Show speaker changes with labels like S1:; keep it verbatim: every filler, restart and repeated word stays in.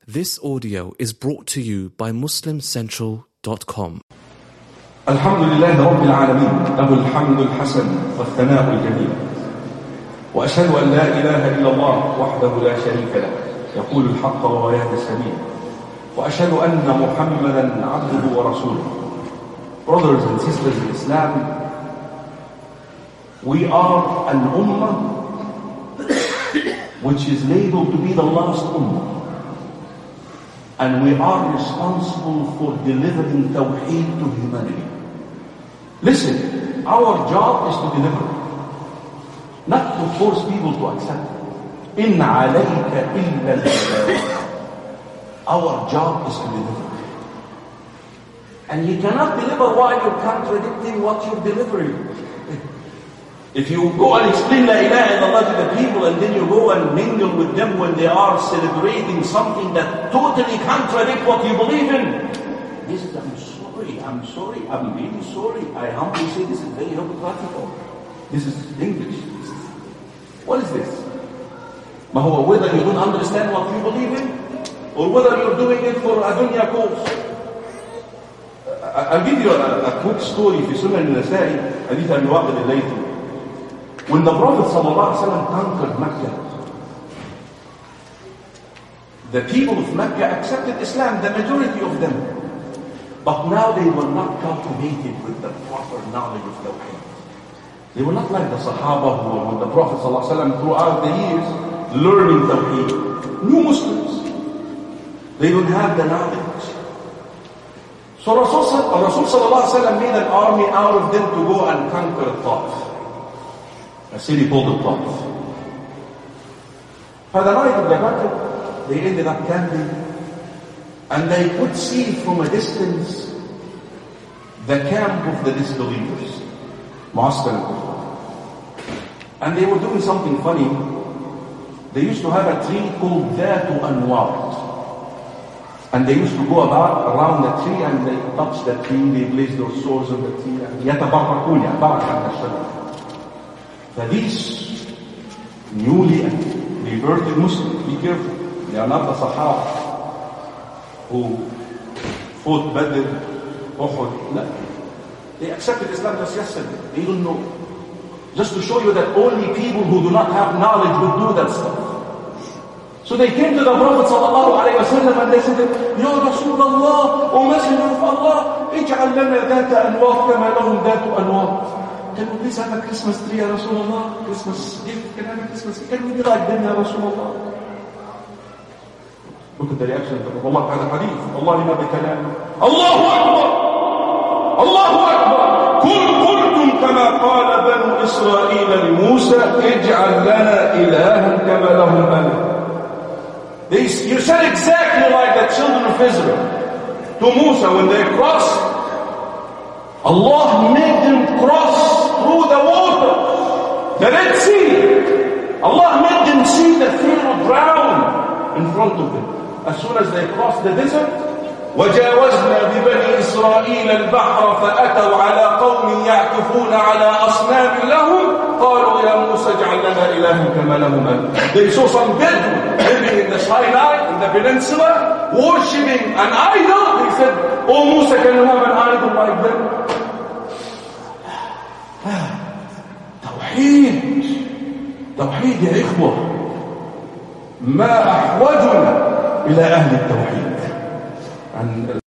S1: This audio is brought to you by Muslim Central dot com.
S2: الحمد لله رب العالمين، له الحمد الحسن والثناء الجميل، وأشهد أن لا إله إلا الله وحده لا شريك له يقول الحق وهو يهدي السبيل، وأشهد أن محمدا عبده ورسوله. Brothers and sisters in Islam, we are an ummah which is labeled to be the last ummah, and we are responsible for delivering Tawheed to humanity. Listen, our job is to deliver, not to force people to accept it. إِنْ عَلَيْكَ إِلَّا الْبَلَاغُ. Our job is to deliver. And you cannot deliver while you're contradicting what you're delivering. If you go and explain La ilaha illallah to the people and then you go and mingle with them when they are celebrating something that totally contradicts what you believe in, this is, I'm sorry, I'm sorry, I'm really sorry. I humbly say this is very hypocritical. This is English. This is, what is this? Whether you don't understand what you believe in, or whether you're doing it for a dunya cause. I'll give you a, a quick story في سنن النسائي حديث أبي واقد الليثي. When the Prophet ﷺ conquered Mecca, the people of Mecca accepted Islam, the majority of them. But now they were not cultivated with the proper knowledge of Tawheed. They were not like the Sahaba who were with the Prophet ﷺ throughout the years learning Tawheed. New Muslims. They don't have the knowledge. So Rasul ﷺ made an army out of them to go and conquer Ta'if. A city called the Ta'if. For the night of the battle, they ended up camping, and they could see from a distance the camp of the disbelievers, Mu'askar al-Kufar. And they were doing something funny. They used to have a tree called Dhatu Anwar. And they used to go about around the tree and they touch the tree, they place their swords on the tree. يَتَبَرَّكُونَ يَعْبَرَكَ عَنَ الشَّجَرَ. For these newly converted Muslims, be careful. They are not the Sahaba who fought Badr, Uhud. No. They accepted Islam just yesterday. They don't know. Just to show you that only people who do not have knowledge would do that stuff. So they came to the Prophet ﷺ and they said, Ya Rasulullah, O Messenger of Allah, اجعل لنا ذات أنوار كما لهم ذات أنوار. Can we please have a Christmas tree, Ya Rasulullah? Christmas gift, can we have a Christmas gift? Can we be like them, Ya Rasulullah? Look at the reaction of the Prophet. Allah had a hadith. Allah ma bikalam. Allahu Akbar! Allahu Akbar! كل قلتم كما قال بنو إسرائيل لموسى اجعل لنا إلها كما لهم أله. They, you said exactly like the children of Israel to Musa when they crossed. Allah made them cross through the water, the Red Sea. Allah made them see the Pharaoh drown in front of them. As soon as they crossed the desert, وَجَاوَزْنَا بِبَنِي إِسْرَائِيلَ الْبَحْرَ فَأَتَوْا عَلَى قَوْمٍ يَعْكُفُونَ عَلى أَصْنَامٍ لَهُمْ قَالُوا يَا مُوسَى اجْعَلْ لَنَا إِلَهًا كَمَا لَهُمْ أَلْهَةٌ. They saw some Bedouin living in the Sinai, in the peninsula, worshipping an idol. They said, Oh Musa, can you have an idol like them? توحيد توحيد يا إخوة. ما أحوجنا إلى أهل التوحيد.